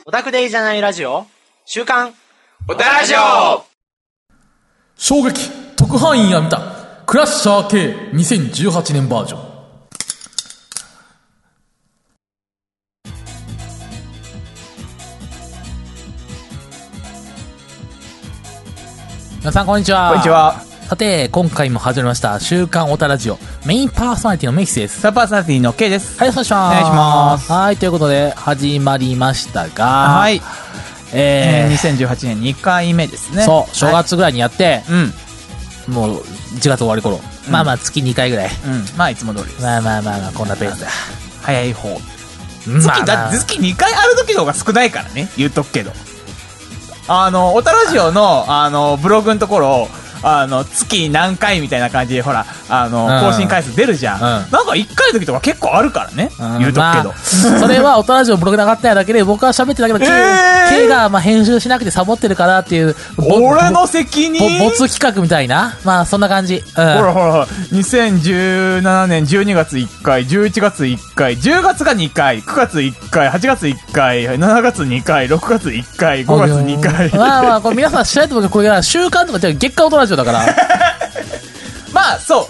オタクでいいじゃないラジオ週刊オタラジオ。 衝撃特派員が見たクラッシャー系2018年バージョン。皆さんこんにちは。 こんにちは。 さて今回も始まりました週刊オタラジオ、メインパーソナリティのメイキスです。 サーパーソナリティの K です。 はい、お願いします。 お願いします。 はい、ということで始まりましたが、 はい、2018年2回目ですね。 そう、正月ぐらいにやって、 はい、 もう1月終わり頃、まあまあ月2回ぐらい、 まあいつも通りです。 まあこんなペースだ。 早い方。だって月2回ある時の方が少ないからね、言っとくけど。オタラジオのブログのところ、月何回みたいな感じで、ほら、更新回数出るじゃん。なんか1回の時とか結構あるからね、言うとくけど。 それはオタラジオブログで上がっただけで、僕は喋ってるだけで、K がまあ編集しなくてサボってるからっていう、 俺の責任没企画みたいな、まあそんな感じ。 ほらほら、2017年12月1回、11月1回、10月が2回、9月1回、8月1回、7月2回、6月1回、5月2回。 まあこれ皆さん知らないと思うけど、これが週間とか月間オタラジオだから。 まあそう、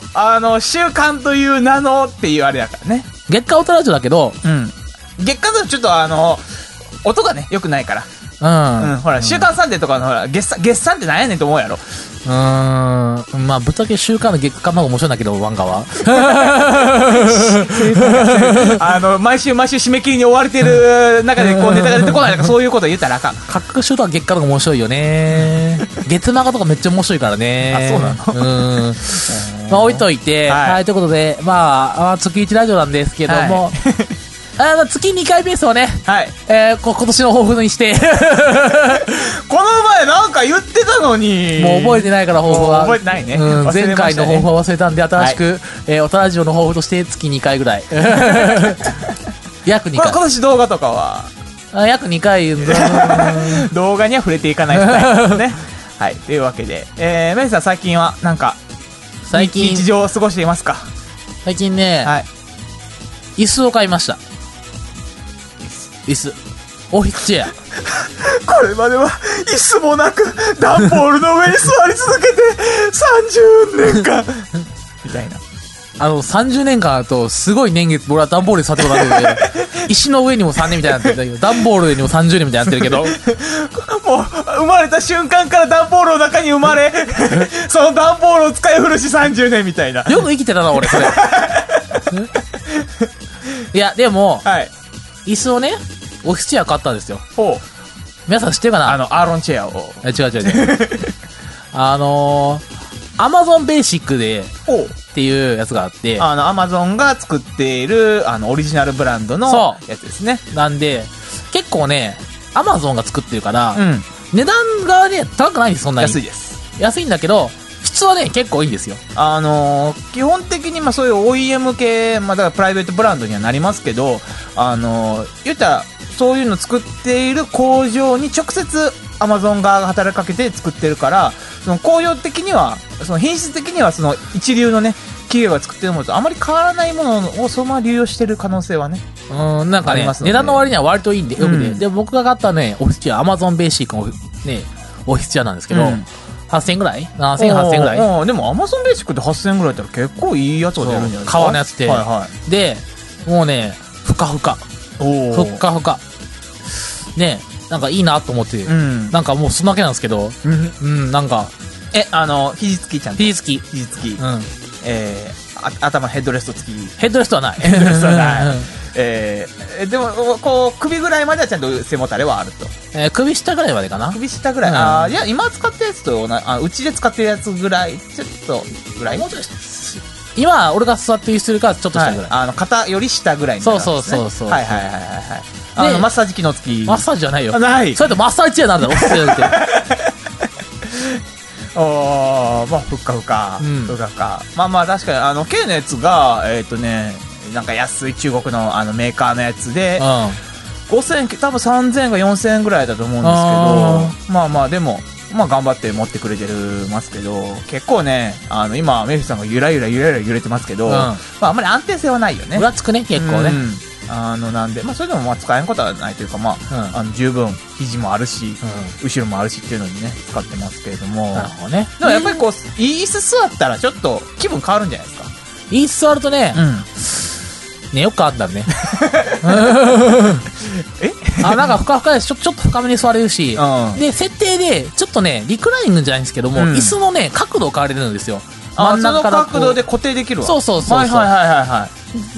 週間という名のっていうあれだからね。 月間オタラジオだけど、 月間だとちょっと音がね、良くないから。ほら、週刊サンデーとかのほら、月産ってなんやねんと思うやろ。 まあ、ぶっちゃけ週刊の月間の方が面白いんだけど、ワンガは。 毎週締め切りに追われてる中で、こうネタが出てこないとか、そういうこと言ったらあかん。 各週とか月間の方が面白いよね。月漫画とかめっちゃ面白いからね。 あ、そうなの？ まあ、置いといて、はい、ということで、まあ、月1ラジオなんですけども、月2回ペースをね、はい、今年の抱負にして。 この前なんか言ってたのに。 もう覚えてないから抱負は。 覚えてないね。 前回の抱負は忘れたんで、新しく、オタラジオの抱負として月2回ぐらい。約2回。 今年動画とかは約2回。 動画には触れていかないスタイルですね。はい、というわけで、メイさん最近はなんか、日常を過ごしていますか？ 最近ね、はい、椅子を買いました。椅子オフィスチェア。 これまでは椅子もなく段ボールの上に座り続けて30年間みたいな。 30年間だとすごい年月、俺は段ボールで座ってることだけど、石の上にも3年みたいになってるんだけど、段ボールにも30年みたいになってるけど、 もう生まれた瞬間から段ボールの中に生まれ、その段ボールを使い古し30年みたいな。 よく生きてたな俺それ。いやでも、はい、椅子をね、オフィスチェア買ったんですよ。皆さん知ってるかな？ アーロンチェアを。 違う。アマゾンベーシックでっていうやつがあって、 アマゾンが作っているオリジナルブランドのやつですね。 なんで結構ね、アマゾンが作ってるから、値段がね高くないんです。そんなに安いです。安いんだけど質はね結構いいんですよ。 基本的にそういう OEM 系、だからプライベートブランドにはなりますけど、言ったらそういうの作っている工場に直接アマゾン側が働きかけて作ってるから、その工業的には、その品質的にはその一流のね、企業が作ってるものとあまり変わらないものをそのまま流用してる可能性はね。 なんかね、値段の割には割といいんで、よくね。で、僕が買ったね、オフィスチェア、アマゾンベーシックのね、オフィスチェアなんですけど、8000円ぐらい ?7000 円、8000円ぐらいでもアマゾンベーシックって8000円ぐらいだったら結構いいやつが出るんじゃないですか。 革のやつって。で、もうね、ふかふか。ふっかふか。ね、なんかいいなと思って、なんかもうそんだけなんですけど、なんか、 肘つきちゃんと。 肘つき。 頭ヘッドレスト付き。 ヘッドレストはない。 ヘッドレストはない。でも、こう、首ぐらいまではちゃんと背もたれはあると。 首下ぐらいまでかな。 首下ぐらい。いや、今使ってるやつと、うちで使ってるやつぐらい、ちょっとぐらい。もうちょい今、俺が座ってるからちょっと下ぐらい。 肩より下ぐらいになるんですね。 そう。 はい。マッサージ機能付き。 マッサージじゃないよ。 ない。 それとマッサージチェアなんだろ、オフィスチェアって。 ふっかふか。確かに、K のやつが、なんか安い中国のメーカーのやつで、5000円、多分3000円か4000円ぐらいだと思うんですけど、でも、頑張って持ってくれてますけど、結構ね、今、メフィさんがゆらゆら揺れてますけど、あんまり安定性はないよね。 ふらつくね、結構ね。 なんで、まあ、それでもまあ使えんことはないというか、まあ、十分、肘もあるし、後ろもあるしっていうのにね、使ってますけれども。 なるほどね。 でもやっぱりこう、いい椅子座ったらちょっと気分変わるんじゃないですか。 いい椅子座るとね、寝よっかあったらね。なんかふかふかです。ちょっと深めに座れるし、で、設定で、ちょっとね、リクライニングじゃないんですけども、椅子のね、角度を変えれるんですよ。 真ん中から角度で固定できるわ。 そう。 はいはい。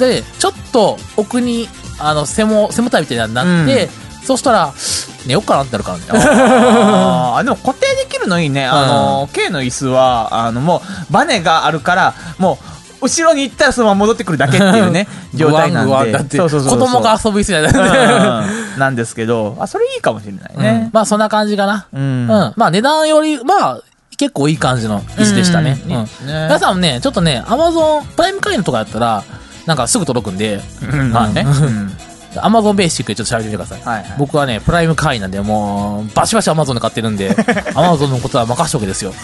で、ちょっと奥に、背もたれみたいになって、そうしたら、寝よっかなってなるからね。 でも固定できるのいいね。K の椅子は、もう、バネがあるから、もう、後ろに行ったらそのまま戻ってくるだけっていうね、状態なんで。 だって、子供が遊びすぎないなんですけど、それいいかもしれないね。 まあそんな感じかな。まあ値段より、まあ、結構いい感じの椅子でしたね。皆さんもね、ちょっとね、Amazon プライム会員とかやったら、なんかすぐ届くんで、まあね。Amazon ベーシックでちょっと調べてみてください。僕はね、プライム会員なんで、もう、バシバシ Amazon で買ってるんで、Amazon のことは任しとけですよ。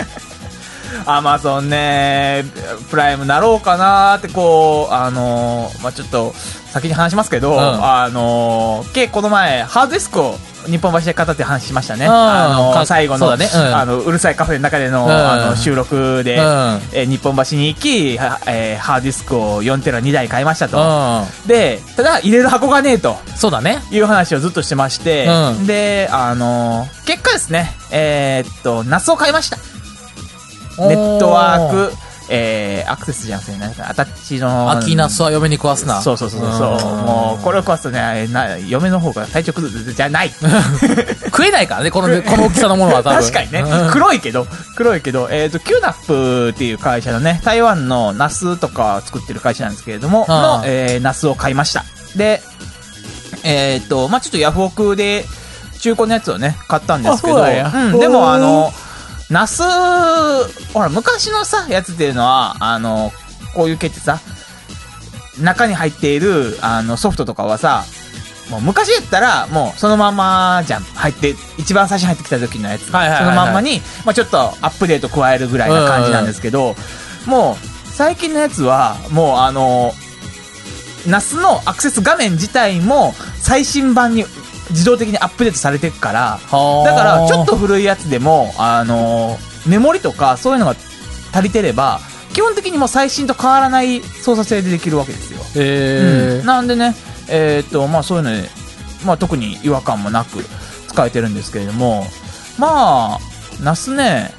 Amazon ね、プライムなろうかなーってこう、まあ、ちょっと、先に話しますけど、この前、ハードディスクを日本橋で買ったって話しましたね。最後の、うるさいカフェの中での、収録で、日本橋に行き、ハードディスクを4テラ2台買いましたと。で、ただ、入れる箱がねえと。 そうだね。 いう話をずっとしてまして、で、結果ですね、ナスを買いました。ネットワーク、アクセスじゃなくて、アタッチの。 秋ナスは嫁に食わすな。 そう。もう、これを食わすとね、嫁の方が体調崩すじゃない。 食えないからね、この大きさのものは多分。 確かにね。黒いけど、キューナップっていう会社のね、台湾のナスとか作ってる会社なんですけれども、ナスを買いました。で、まあちょっとヤフオクで中古のやつをね、買ったんですけど、でもナス、ほら、昔のさ、やつっていうのは、こういう系ってさ、中に入っている、ソフトとかはさ、もう昔やったら、もうそのまんまじゃん。一番最初に入ってきた時のやつ。そのまんまに、まあちょっとアップデート加えるぐらいな感じなんですけど、もう、最近のやつは、もうナスのアクセス画面自体も、最新版に、自動的にアップデートされていくから、だからちょっと古いやつでも、メモリとかそういうのが足りてれば、基本的にもう最新と変わらない操作性でできるわけですよ。なんでね、まあそういうので、まあ特に違和感もなく使えてるんですけれども、まあ、ナスね、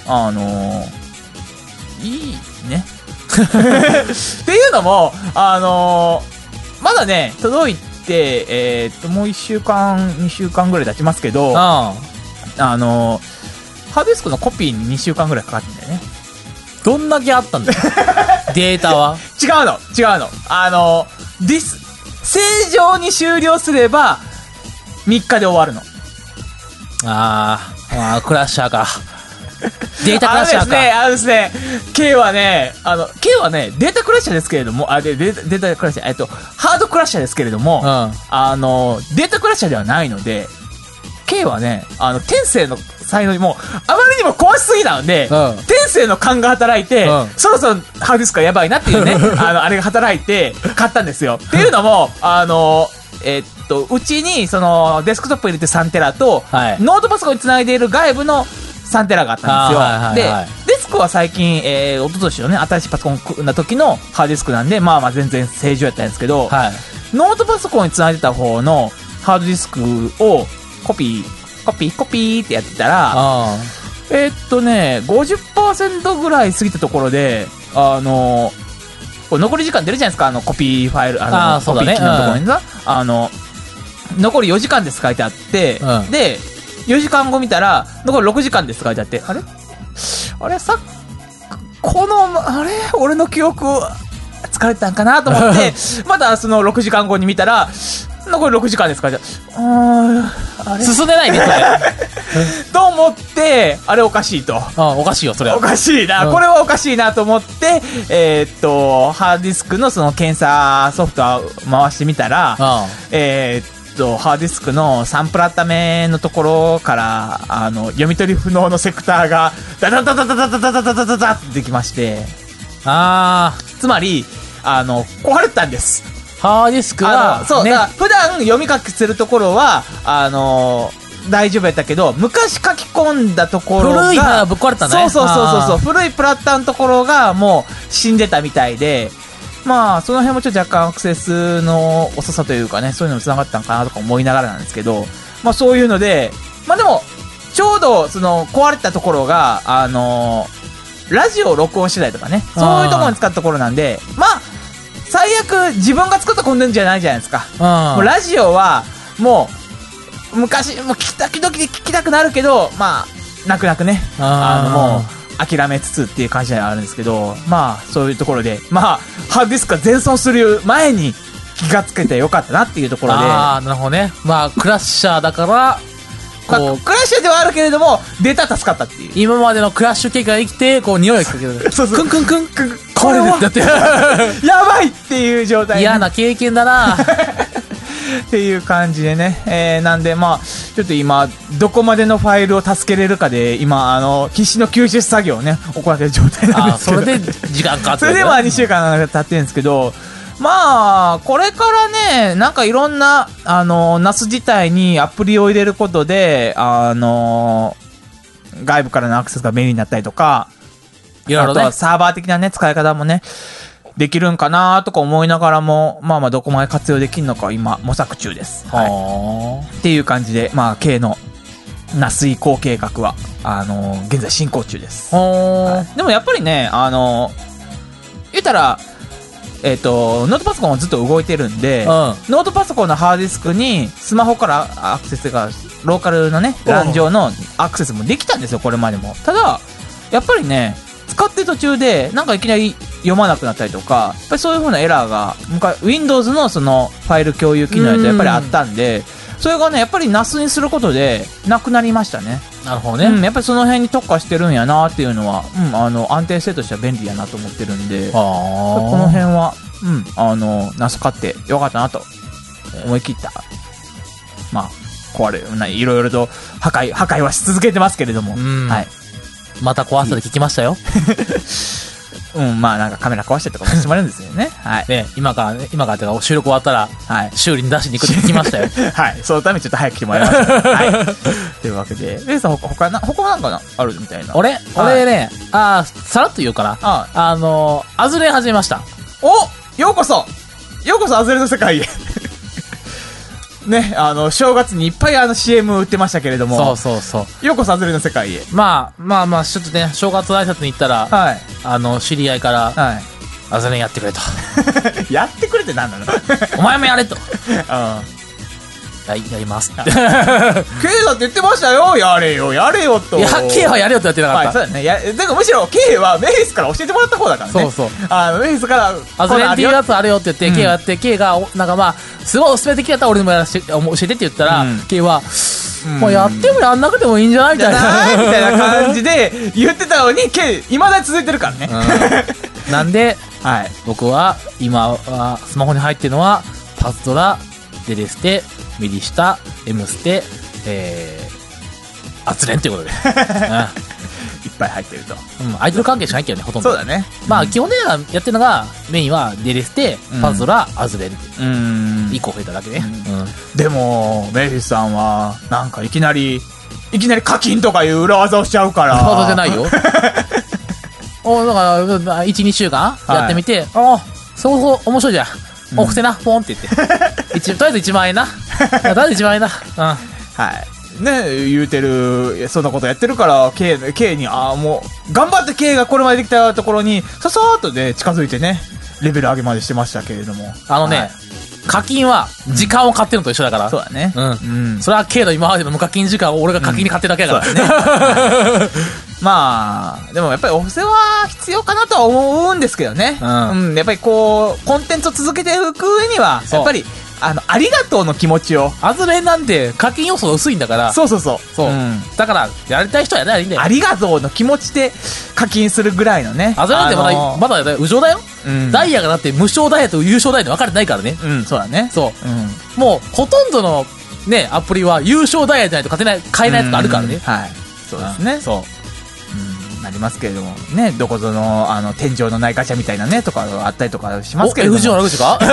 いいね。っていうのも、まだね、届いて、もう1週間、2週間ぐらい経ちますけど、ハードディスクのコピーに2週間ぐらいかかってんだよね。 どんだけあったんだよ。データは違うの。正常に終了すれば、3日で終わるの。 クラッシャーか。データクラッシャーか。 ですね、K はね、データクラッシャーですけれども、データクラッシャー、ハードクラッシャーですけれども、データクラッシャーではないので、K はね、天性の才能にもう、あまりにも壊しすぎなので、天性の勘が働いて、そろそろハードディスクがやばいなっていうね、あれが働いて、買ったんですよ。っていうのも、うちに、デスクトップ入れて3テラと、ノートパソコンにつないでいる外部の3テラがあったんですよ。で、デスクは最近、一昨年のね、新しいパソコンの時のハードディスクなんで、まあ全然正常やったんですけど、ノートパソコンにつないでた方のハードディスクをコピーってやってたら、50% ぐらい過ぎたところで、これ残り時間出るじゃないですか、コピーファイル、コピー機能のところにさ、残り4時間です書いてあって、で、4時間後見たら、残り6時間です書いてあって、俺の記憶、疲れてたんかなと思って、またその6時間後に見たら、残り6時間ですから、 進んでないね、それ。 と思って、あれおかしいと。 おかしいよ、それは。 おかしいな。これはおかしいなと思って、ハードディスクのその検査ソフトを回してみたら、ハードディスクのサンプラった目のところから、読み取り不能のセクターが、ダダダダダダダダダダダダってできまして、つまり、壊れてたんです。 ハードディスクは、 そう、 ね、 だから普段読み書きするところは、大丈夫やったけど、昔書き込んだところが、 古いな、ぶっ壊れたね。 そう、古いプラッターのところがもう死んでたみたいで、まあ、その辺もちょっと若干アクセスの遅さというかね、そういうのも繋がったのかなとか思いながらなんですけど、まあそういうので、まあでも、ちょうど、壊れたところが、ラジオを録音してたりとかね、そういうところに使ったところなんで、まあ、最悪自分が作ったコンテンツじゃないじゃないですか。もうラジオは、もう、昔、もう時々聞きたくなるけど、まあ、泣く泣くね、もう、諦めつつっていう感じではあるんですけど、まあ、そういうところで、まあ、ハードディスクが全損する前に気がつけてよかったなっていうところで。 ああ、なるほどね。まあ、クラッシャーだから、 クラッシュではあるけれども、データ助かったっていう。 今までのクラッシュ経験が生きて、こう、匂いがかける。 そう、 クンクンクン、これだって。 やばいっていう状態、ね。 嫌な経験だなっていう感じでね。なんで、まあ、ちょっと今、どこまでのファイルを助けれるかで、今、必死の救出作業をね、行っている状態なんですけど。 それで時間かかってそれでまあ2週間経ってるんですけど、まあ、これからね、なんかいろんな、NAS 自体にアプリを入れることで、外部からのアクセスが便利になったりとか、 いろいろね、 あとはサーバー的なね、使い方もね、できるんかなとか思いながらも、まあまあどこまで活用できるのか今模索中です。はい。っていう感じで、まあ K のNAS移行計画は、現在進行中です。はい、でもやっぱりね、言ったら、ノートパソコンはずっと動いてるんで、ノートパソコンのハードディスクにスマホからアクセスが、ローカルのね、LAN 上のアクセスもできたんですよ、これまでも。ただ、やっぱりね、使ってる途中で、なんかいきなり読まなくなったりとか、やっぱりそういう風なエラーが、Windows のそのファイル共有機能だとやっぱりあったんで、それがね、やっぱり NAS にすることで、なくなりましたね。 なるほどね。 やっぱりその辺に特化してるんやなっていうのは、安定性としては便利やなと思ってるんで、この辺は、NAS 買ってよかったなと思い切った。まあ、壊れる、いろいろと破壊はし続けてますけれども、はい。 また壊したで聞きましたよ。 まあなんかカメラ壊してとかもしてもらうんですよね。はい。 ね、今からっていうか収録終わったら、はい。修理に出しに行くって聞きましたよ。 はい。そのためにちょっと早く来てもらいました。はい。というわけで、レイさん他なんかあるみたいな。 俺ね、さらっと言うから、アズレ始めました。 お、ようこそアズレの世界へ。ね、正月にいっぱいCM 売ってましたけれども。 そう。 ようこそアズレの世界へ。 まあ、ちょっとね、正月挨拶に行ったら、はい。知り合いから、はい。アズレやってくれと。 やってくれって何なのお前もやれと。やります。 K だって言ってましたよ。やれよと。 いや、K はやれよってやってなかった。 はい、そうだね。だからむしろ K はメフィスから教えてもらった方だからね。そう。メフィスから、 アズレっていうやつあるよって言って、K がやって、K が、なんかまあ、すごいおすすめ的だったら俺にも教えてって言ったら、K は、もうやってもやんなくてもいいんじゃないみたいな感じで言ってたのに、K、未だに続いてるからね。 なんで、はい。僕は、今は、スマホに入ってるのは、パズドラ、デレステ、ミリシタ、Mステ、アツレンっていうことで。いっぱい入ってると。 アイドル関係しかないけどね、ほとんど。 そうだね。 まあ、基本的にはやってるのが、メインはデレステ、パズドラ、アズレンって。1個増えただけね。 でも、メフィスさんは、なんかいきなり課金とかいう裏技をしちゃうから。 裏技じゃないよ。だから、1、2週間やってみて、そう面白いじゃん。送ってな、ポンって言って。とりあえず1万円な。とりあえず1万円な。はい。 ね、言うてる、そんなことやってるから、K に、もう、頑張って K がこれまでできたところに、ささーっとね、近づいてね、レベル上げまでしてましたけれども。 課金は、時間を買ってるのと一緒だから。 そうだね。 それは K の今までの無課金時間を俺が課金に買ってるだけだからね。 まあ、でもやっぱりお布施は必要かなとは思うんですけどね。やっぱりこう、コンテンツを続けていく上には、やっぱり、ありがとうの気持ちを。 アズレなんて課金要素薄いんだから。 そう。 だから、やりたい人はやればいいんだよ。 ありがとうの気持ちで課金するぐらいのね。 アズレなんてまだ無償だよ。ダイヤがだって無償ダイヤと有償ダイヤで分かれてないからね。 そうだね。 もう、ほとんどのね、アプリは有償ダイヤじゃないと買えないやつがあるからね。 はい。そうですね。 なりますけれども、ね、どこぞの、天井のないガチャみたいなね、とかあったりとかしますけれども。 FG の悪口か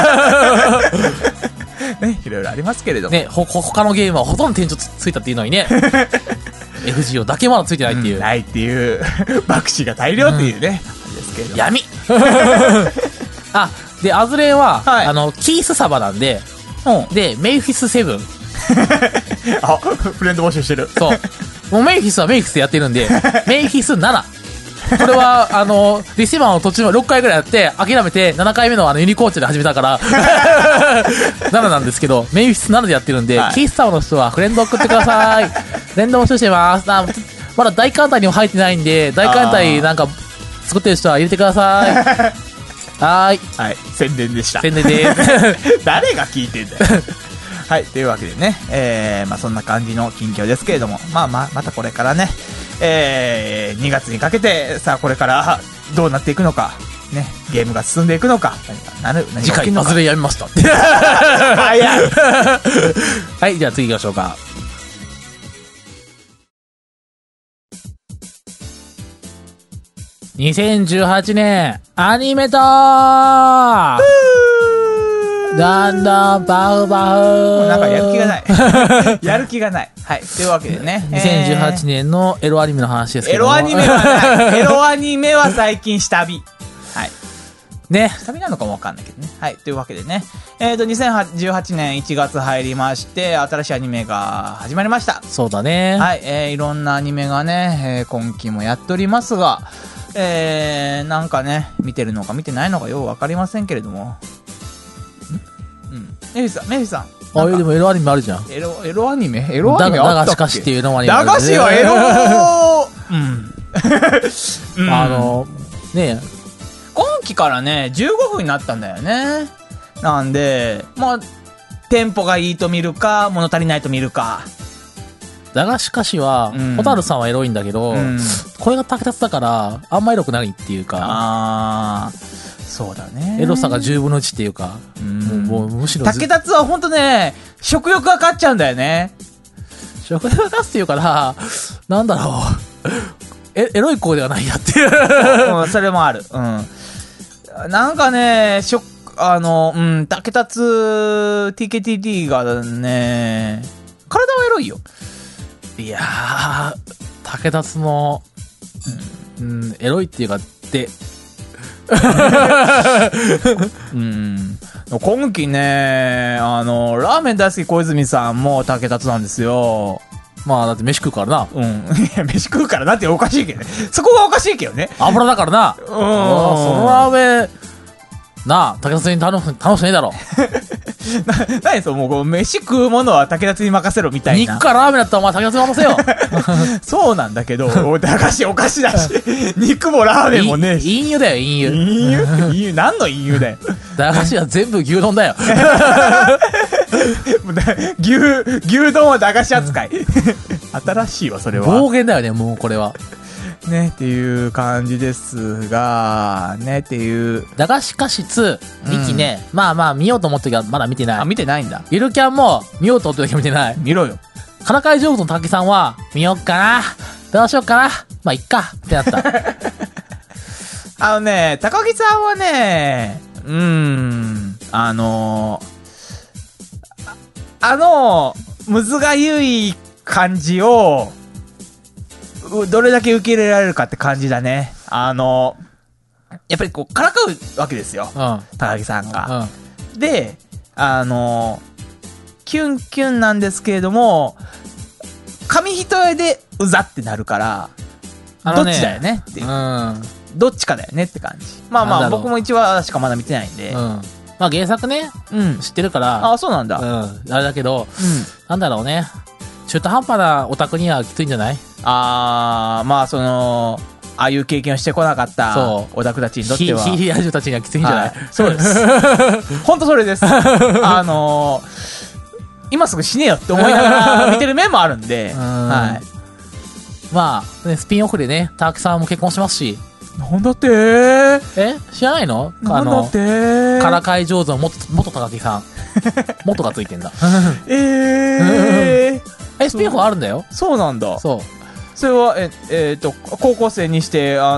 ね、いろいろありますけれども。 ね、他のゲームはほとんど天井ついたっていうのにね。FGO だけまだついてないっていう。 ないっていう、爆死が大量っていうね、あれですけれども。 闇あ、で、アズレンは、 はいキースサバなんで、で、メイフィス7。 あ、フレンド募集してる。 そう。もうメイフィスはメイフィスでやってるんで、メイフィス7。これは、リシーバーの途中まで6回ぐらいやって、諦めて、7回目のユニコーチで始めたから、7なんですけど、メイフィス7でやってるんで、 はいキースサバの人はフレンド送ってください。フレンド募集してます。まだ大艦隊にも入ってないんで、大艦隊なんか作ってる人は入れてください。はーい。 はい、宣伝でした。 宣伝でーす。 誰が聞いてんだよ。はい、というわけでね、まあそんな感じの近況ですけれども、またこれからね、2月にかけて、さあこれからどうなっていくのか、ね、ゲームが進んでいくのか、何が次回、 起きるのかアズレやめました。 早い。 はい、じゃあ次行きましょうか。2018年、アニメとだんだんバフバフなんかやる気がない。やる気がない。はい。というわけでね。 2018年のエロアニメの話ですけども。 エロアニメはない。エロアニメは最近下火。はい。 ね。 下火なのかもわかんないけどね。はい。というわけでね。2018年1月入りまして、新しいアニメが始まりました。 そうだね。 はい。いろんなアニメがね、今期もやっておりますが、なんかね、見てるのか見てないのかようわかりませんけれども。メフィさん。 あ、でもエロアニメあるじゃん。 エロアニメあったっけ？ だがしかしっていうのアニメあだるがしはエロね今期からね、15分になったんだよね。なんで、まあ、テンポがいいと見るか、物足りないと見るか。 だがしかしは、ホタルさんはエロいんだけど、これが竹達だから、あんまエロくないっていうか。 そうだね。 エロさが10分の1っていうか、もうむしろ竹達はほんとね、食欲が勝っちゃうんだよね。 食欲が勝つっていうから、なんだろう。エロい子ではないやっていう。 それもある。なんかね、竹達 TKTT がね、体はエロいよ。 いやー、竹達の、エロいっていうか、 今期ね、ラーメン大好き小泉さんも竹達なんですよ。 まあ、だって飯食うからな。 いや、飯食うからなっておかしいけどね。そこがおかしいけどね。 油だからな。そのラーメン、なあ、竹達に頼むしねえだろ。 何そう、もう、飯食うものは竹達に任せろみたいな。 肉かラーメンだったらお前竹達に任せよ。 そうなんだけど、駄菓子お菓子だし、肉もラーメンもねえし。 飲油だよ、飲油。 飲油何の飲油だよ。 駄菓子は全部牛丼だよ。 牛丼は駄菓子扱い。新しいわ、それは。 暴言だよね、もうこれは。 ね、っていう感じですが、ね、っていう。 駄菓子菓子2、2期ね、まあ見ようと思ったけど、まだ見てない。 見てないんだ。 ゆるキャンも見ようと思ったけど見てない。 見ろよ。 からかい上手の滝さんは、見よっかな。どうしよっかな。まあ、いっか。ってなった。 高木さんはね、むずがゆい感じを、どれだけ受け入れられるかって感じだね。やっぱりこう、からかうわけですよ。高木さんが。で、キュンキュンなんですけれども、紙一重でうざってなるから、どっちだよねっていう。どっちかだよねって感じ。まあ僕も1話しかまだ見てないんで。 まあ原作ね、知ってるから。 あ、そうなんだ。 あれだけど、なんだろうね。中途半端なオタクにはきついんじゃない？ まあああいう経験をしてこなかったオタクたちにとっては。 ヒーリアジュたちにはきついんじゃない？ そうです。ほんとそれです。今すぐ死ねよって思いながら見てる面もあるんで、はい。 まあ、ね、スピンオフでね、ターキさんも結婚しますし。 なんだってー？ 知らないの？ なんだってー？ からかい上手の元高木さん。元がついてんだ。 スピンオフあるんだよ。 そうなんだ。 そう。 それは、高校生にして、ヤン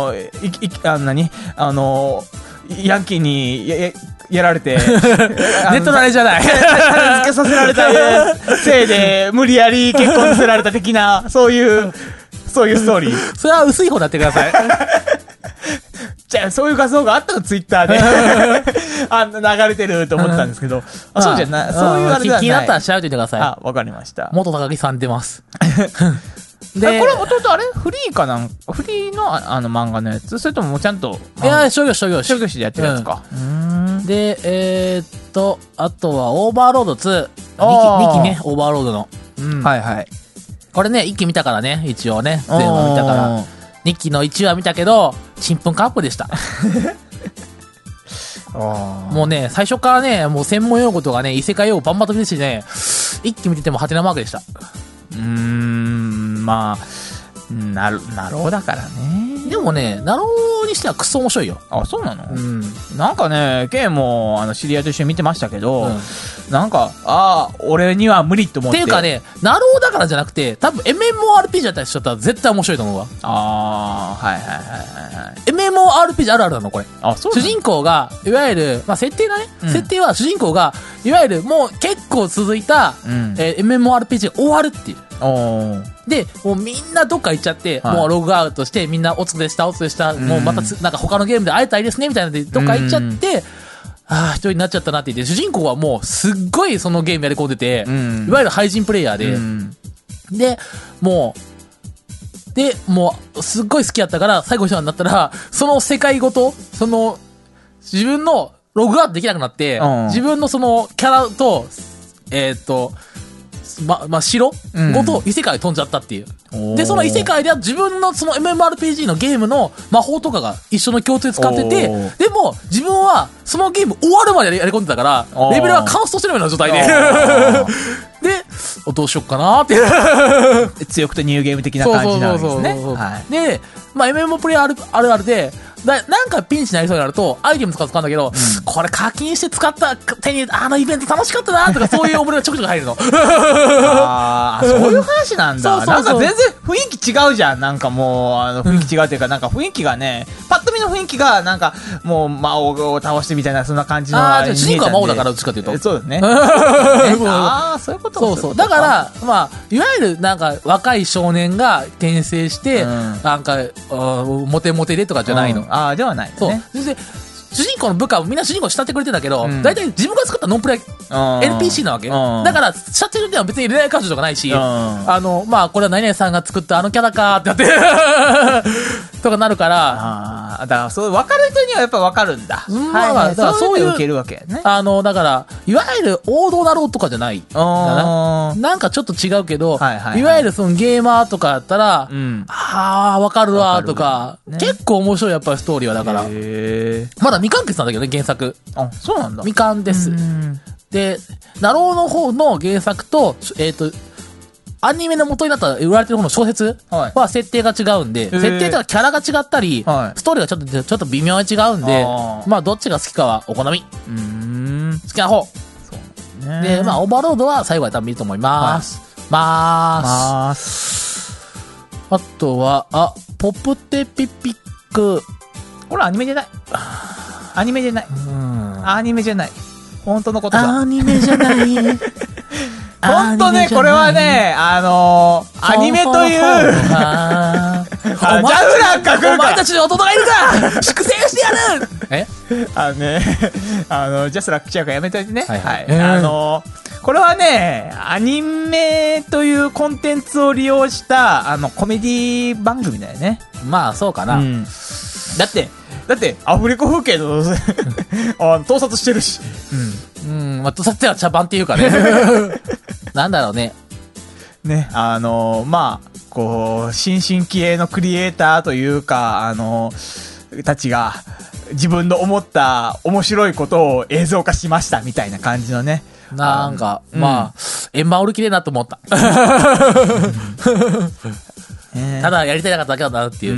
キーにやられて、 ネットのあれじゃない。 付けさせられたせいで、無理やり結婚させられた的な、そういうストーリー。 それは薄い方になってください。 じゃあ、そういう画像があったの、ツイッターで。流れてると思ったんですけど。そうじゃない。そういうあれじゃない。 気になったら調べてみてください。 わかりました。 元高木さん出ます。 で、これ元々あれフリーかなんか、フリーの漫画のやつそれとももうちゃんと。 いや、商業誌でやってるやつか。 で、あとは、オーバーロード2。2期ね、オーバーロードの。 はいはい。 これね、1期見たからね、一応ね。全部見たから。2期の1話見たけど、ちんぷんかんぷんでした。もうね、最初からね、もう専門用語とかね、異世界用語バンバン飛び出してね、1期見ててもハテナマークでした。 まあ、なろうだからね。 でもね、なろうにしてはクソ面白いよ。 あ、そうなの？なんかね、ケイも、知り合いと一緒に見てましたけど、なんか、俺には無理と思って。 っていうかね、なろうだからじゃなくて、多分 MMORPG だったりしちゃったら絶対面白いと思うわ。 はい。 MMORPG あるあるなの、これ。 そう主人公が、いわゆる、まあ、設定がね、設定は主人公が、いわゆるもう結構続いた、MMORPG 終わるっていう。で、もうみんなどっか行っちゃって、もうログアウトして、みんなおつでした、もうまたなんか他のゲームで会えたらいいですね、みたいなので、どっか行っちゃって、一人になっちゃったなって言って、主人公はもうすっごいそのゲームやり込んでて、いわゆる廃人プレイヤーで、で、もう、すっごい好きやったから、最後一緒になったら、その世界ごと、自分のログアウトできなくなって、自分のそのキャラと、城ごと異世界に飛んじゃったっていう。で、その異世界では自分のその MMORPG のゲームの魔法とかが一緒の共通で使ってて、でも自分はそのゲーム終わるまでやり込んでたから、レベルはカンストしてるような状態で。で、どうしよっかなーって。 強くてニューゲーム的な感じなんですね。 で、まあ MMO プレイあるあるで、なんかピンチになりそうになると、アイテム使うんだけど、これ課金して使った手に、イベント楽しかったなとか、そういう思いがちょくちょく入るの。 そういう話なんだ。なんか全然雰囲気違うじゃん。なんかもう、雰囲気違うっていうか、なんか雰囲気がね、パッと見の雰囲気が、なんか、もう魔王を倒してみたいな、そんな感じの。 主人公は魔王だから、どっちかっていうと。 そうですね。そういうことそう。だから、まあ、いわゆるなんか、若い少年が転生して、なんか、モテモテでとかじゃないの。 ではないね。 そう。で、主人公の部下はみんな主人公を慕ってくれてんだけど、大体自分が作ったノンプレイ NPC なわけ。だから、慕ってくれては別に恋愛感情とかないし、まあ、これは何々さんが作ったキャラかーってなって、とかなるから、 だから、そう、分かる人にはやっぱ分かるんだ。 だからそういう、 受けるわけね。 だから、いわゆる王道だろうとかじゃない。なんかちょっと違うけど、いわゆるそのゲーマーとかやったら、分かるわとか、結構面白いやっぱりストーリーはだから。まだ未完結なんだけどね、原作。 そうなんだ。 未完です。で、ナローの方の原作と、アニメの元になった売られてる方の小説は設定が違うんで、設定とかキャラが違ったり、ストーリーがちょっと微妙に違うんで、まあどっちが好きかはお好み。好きな方。で、まあオーバーロードは最後は多分見ると思います。あとは、ポプテピピック。 これアニメじゃない。アニメじゃない。アニメじゃない。本当のことだ。 アニメじゃない。 本当ね、これはね、アニメという、ジャフラッカ来るかお前たちに弟がいるか粛清してやるジャスラック来ちゃうからやめといてね。これはね、アニメというコンテンツを利用した、コメディ番組だよね。 まあ、そうかな。 だって、アフリカ風景の、盗撮してるし。 まあ、盗撮っては茶番っていうかね。なんだろうね。 ね、まあ、こう、新進気鋭のクリエイターというか、たちが、自分の思った面白いことを映像化しましたみたいな感じのね。 なんか、まあ、円盤売り切れなと思った。ただやりたいなかっただけだなっていう。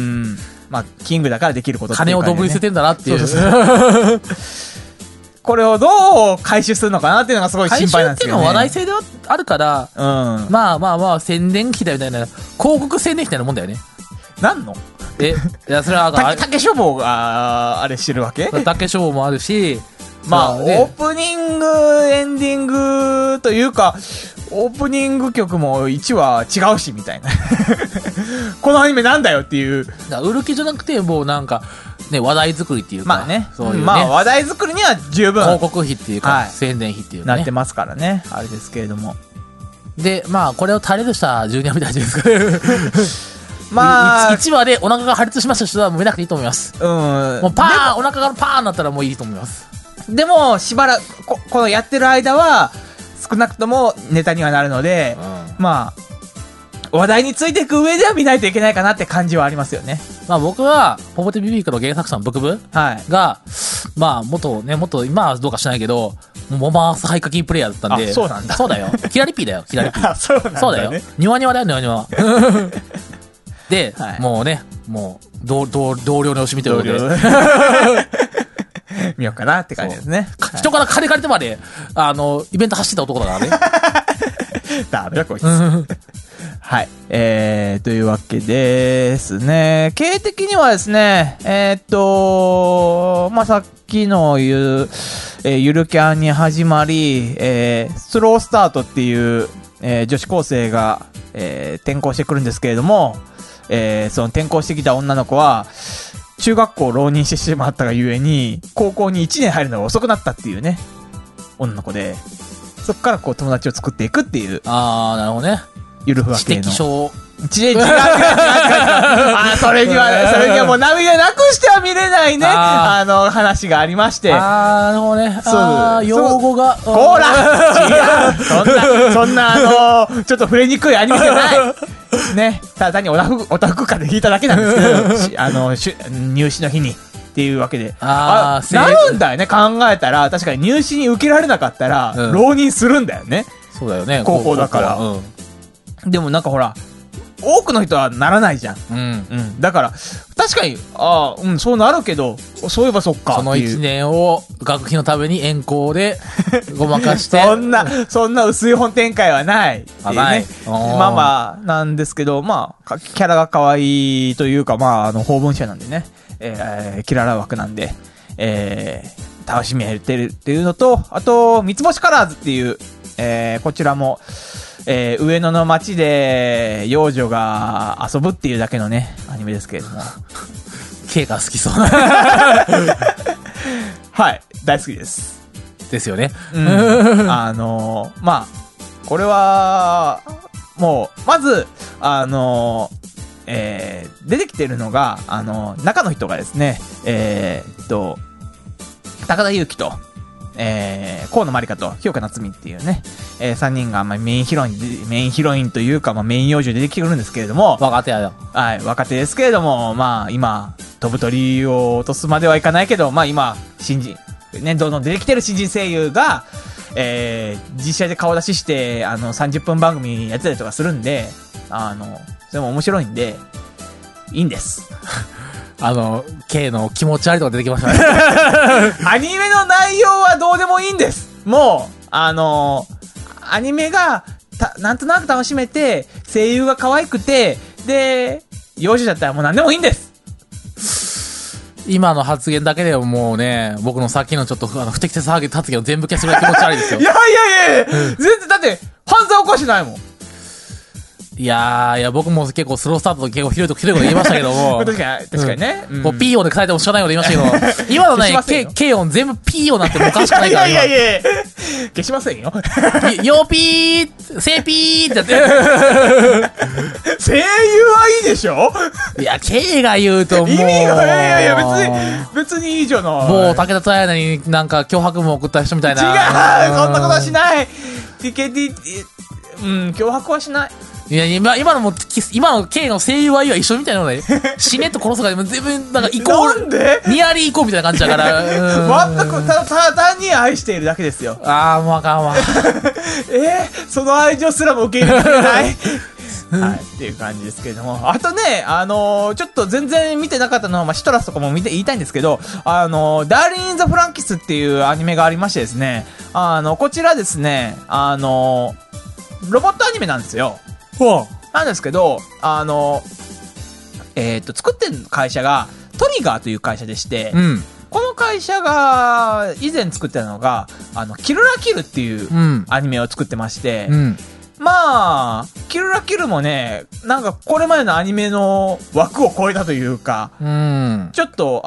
まあ、キングだからできることっていう金をどぶり捨ててんだなっていう。 これをどう回収するのかなっていうのがすごい心配なんですけどね。 回収っていうのは話題性ではあるから、まあ、宣伝費だみたいな、広告宣伝費みたいなもんだよね。 なんの？ いや、それは、 竹書房が、あれしてるわけ？ 竹書房もあるし、 まあ、オープニング、エンディングというか、オープニング曲も1話違うし、みたいな。このアニメなんだよっていう。 売る気じゃなくて、もうなんか、ね、話題作りっていうか。 まあね。 そういうね。 まあ、話題作りには十分。 広告費っていうか、宣伝費っていうね。 なってますからね。あれですけれども。 で、まあ、これを垂れるしたジュニアみたいなですかまあ、 1話でお腹が破裂しました人は見なくていいと思います。もうパーンお腹がパーンになったらもういいと思います。 でも、しばらく、このやってる間は、少なくともネタにはなるので、まあ、話題についていく上では見ないといけないかなって感じはありますよね。 まあ僕は、ポポテビビークの原作者のブクブが、まあ元、今はどうかしないけど、モマースハイカキープレイヤーだったんで。 そうなんだ。 そうだよ。キラリピーだよ、キラリピー。 そうなんだね。 そうだよ。ニワニワだよ、ニワニワ。で、もうね、もう、同僚の推し見てるわけで。 見ようかなって感じですね。 人から金借りてまで、イベント走った男だからね。 ダメだこいつ。はい。というわけですね。経営的にはですね、まあ、さっきのゆるキャンに始まり、スロースタートっていう、女子高生が、転校してくるんですけれども、その転校してきた女の子は、中学校を浪人してしまったがゆえに、高校に1年入るのが遅くなったっていうね、女の子で、そこからこう友達を作っていくっていう。 あー、なるほどね。 ゆるふわ系の。 知的症。 違う。それにはもう涙なくしては見れないね、話がありまして。 なるほどね。そう。用語が。 ほら違うそんなちょっと触れにくいアニメじゃない。ね。ただ単にオタフク感で弾いただけなんですけど、入試の日に。っていうわけで。なるんだよね、考えたら。確かに入試に受けられなかったら、浪人するんだよね。 そうだよね。 高校だから。でもなんかほら、多くの人はならないじゃん。だから、確かに、そうなるけど、そういえばそっか。 その1年を学費のために遠行でごまかして。 そんな薄い本展開はない。ない。まあ、なんですけど、まあ、キャラが可愛いというか、まあ、法文社なんでね。キララ枠なんで、楽しめてるっていうのと、あと、三つ星カラーズっていう、こちらも、上野の街で幼女が遊ぶっていうだけのね、アニメですけれども。 K が好きそうはい、大好きです。 ですよね。 まあ、これは、もう、まず、出てきてるのが、中の人がですね、高田裕貴と、河野まりかと、日岡夏美っていうね、3人が、まあ、メインヒロインというか、まあ、メイン幼女で出てきてくるんですけれども、 若手やよ。 はい、若手ですけれども、まあ、今、飛ぶ鳥を落とすまではいかないけど、まあ、今、どんどん出てきてる新人声優が、実写で顔出しして、30分番組やってたりとかするんで、それも面白いんで、いいんです。 K の気持ち悪いとか出てきましたね。 アニメの内容はどうでもいいんです。もう、アニメが、なんとなく楽しめて、声優が可愛くて、で、幼女だったらもう何でもいいんです。 今の発言だけでももうね、僕のさっきのちょっと不適切発言を全部消すぐらい気持ち悪いですよ。 いや、全然、だって、犯罪起こしてないもん。 いや僕も結構スロースタートと結構ひどいこと言いましたけども。 確かにね。 こう、P 音で書いてもしょうがないこと言いましたけど、今のね、K 音全部 P 音なんてもおかしくないから。 いや、消しませんよ。 よピーせピーってやって。 声優はいいでしょ？ いや、K が言うともう。意味が、いや、別にいいじゃない。 もう、武田と綾菜になんか脅迫文送った人みたいな。 違う、そんなことはしない。TKT、脅迫はしない。 いや、今の K の声優はいいは一緒みたいなので、死ねと殺すから全部、なんかイコール。 なんでニアリーイコールみたいな感じだから。 全く、ただ単に愛しているだけですよ。 もうあかんわ。 その愛情すらも受け入れてくれないはい。っていう感じですけれども。あとね、ちょっと全然見てなかったのは、まあ、シトラスとかも言いたいんですけど、ダーリン・イン・ザ・フランキスっていうアニメがありましてですね、こちらですね、ロボットアニメなんですよ。なんですけど、作ってる会社が、トリガーという会社でして、この会社が以前作ってたのが、キルラキルっていうアニメを作ってまして、まあ、キルラキルもね、なんかこれまでのアニメの枠を超えたというか、ちょっと、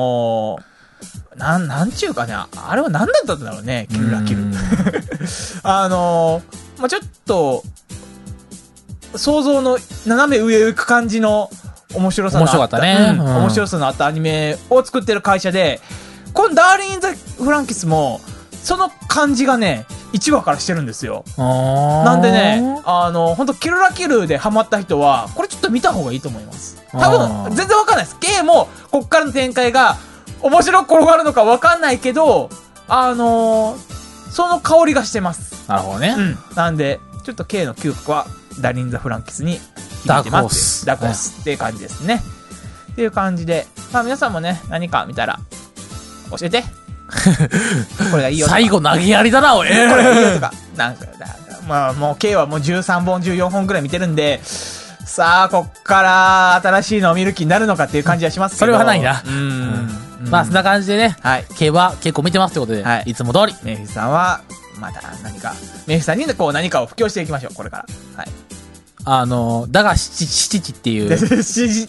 なんちゅうかね、あれは何だったんだろうね、キルラキル。まあちょっと、想像の斜め上を行く感じの面白さのあった。 面白かったね。 面白さのあったアニメを作ってる会社で、このダーリン・イン・ザ・フランキスも、その感じがね、1話からしてるんですよ。なんでね、ほんとキルラキルでハマった人は、これちょっと見た方がいいと思います。多分、全然わかんないです。ゲーも、こっからの展開が、面白く転がるのかわかんないけど、その香りがしてます。 なるほどね。 なんで、ちょっと K の嗅覚は、ダーリン・ザ・フランキスに響いてます。ダークホースっていう感じですね。っていう感じで、まあ皆さんもね、何か見たら、教えて。これがいいよとか。 最後投げやりだな、おい。 これがいいよとか。なんか、まあもう K はもう13本、14本くらい見てるんで、さあ、こっから新しいのを見る気になるのかっていう感じはしますけど。 それはないな。まあそんな感じでね、K は結構見てますってことで、いつも通り。 メイフィさんは、また何か、メイフィさんにこう何かを布教していきましょう、これから。はい。 だが七地っていう。 薄い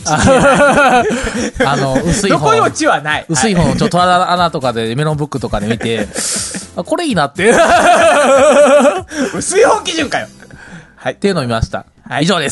本。 どこにも地はない。 薄い本をトラ穴とかで、メロンブックとかで見て、これいいなって。 薄い本基準かよ。 はい。っていうのを見ました。以上です。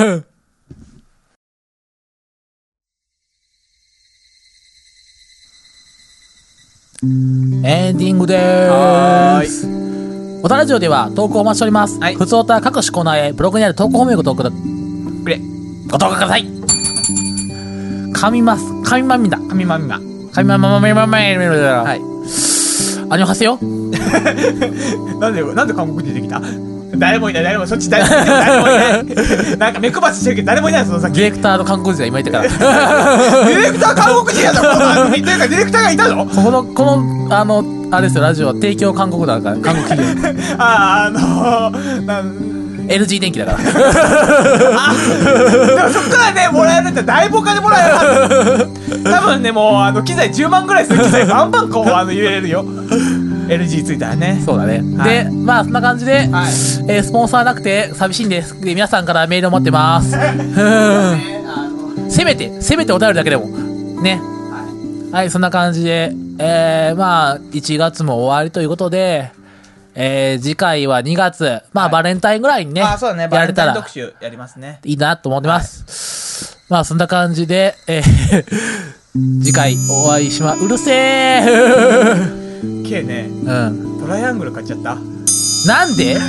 エンディングでーす。おたラジオでは投稿をお待ちしております。ふつおた各種コーナーへブログにある投稿フォームへご投稿ください。神まみだ。神まみだ。はい。アニョハセヨなんで韓国に出てきた？誰もいない、そっち誰もいない。なんか目配せしてるけど誰もいない、その先。 ディレクターの韓国人が今いたから。 ディレクター韓国人やったの？この番組っていうかディレクターがいたの？ この、あれですよ、ラジオは提供韓国だから、韓国企業。LG 電気だから。でもそっからね、もらえるって大ボカでもらえるはず。多分ね、もう機材10万ぐらいする機材バンバンこう入れるよ。LG ついたらね。 そうだね。で、まあそんな感じで、スポンサーなくて寂しいんです。で、皆さんからメールを待ってます。せめてお便りだけでも。ね。はい、そんな感じで、まあ、1月も終わりということで、次回は2月、まあ、バレンタインぐらいにね、 そうだね、バレンタイン特集やりますね。 いいなと思ってます。まあ、そんな感じで、次回お会いしうるせー K ね、トライアングル買っちゃった。 なんで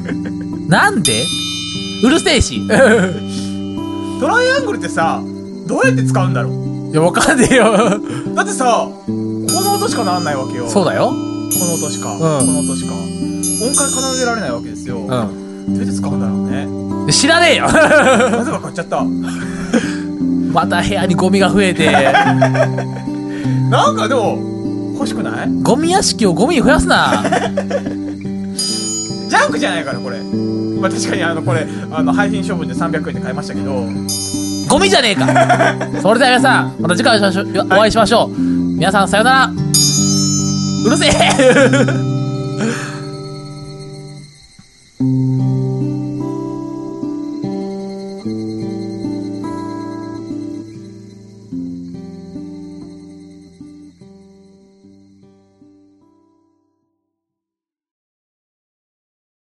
うるせえし。 トライアングルってさ、どうやって使うんだろう？ いや、わかんねえよ。 だってさ、この音しかなんないわけよ。 そうだよ。 この音しか。この音しか。音階奏でられないわけですよ。どうやって使うんだろうね。 知らねえよ。 なぜか買っちゃった。 また部屋にゴミが増えて。 なんかでも、欲しくない？ ゴミ屋敷をゴミに増やすな。 ジャンクじゃないから、これ。まあ確かにこれ、廃品処分で300円で買いましたけど。 ゴミじゃねえか。それでは皆さん、また次回お会いしましょう。皆さんさよなら。うるせえ。